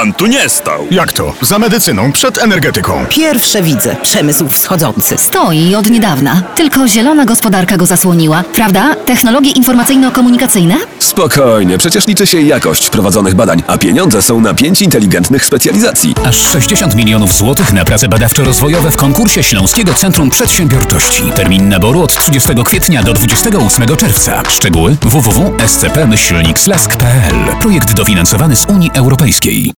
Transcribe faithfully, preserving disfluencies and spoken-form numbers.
pan tu nie stał. Jak to? Za medycyną, przed energetyką. Pierwsze widzę. Przemysł wschodzący. Stoi od niedawna. Tylko zielona gospodarka go zasłoniła. Prawda? Technologie informacyjno-komunikacyjne? Spokojnie, przecież liczy się jakość prowadzonych badań, a pieniądze są na pięć inteligentnych specjalizacji. Aż sześćdziesiąt milionów złotych na prace badawczo-rozwojowe w konkursie Śląskiego Centrum Przedsiębiorczości. Termin naboru od trzydziestego kwietnia do dwudziestego ósmego czerwca. Szczegóły w w w kropka s c p myślnik slask kropka p l. Projekt dofinansowany z Unii Europejskiej.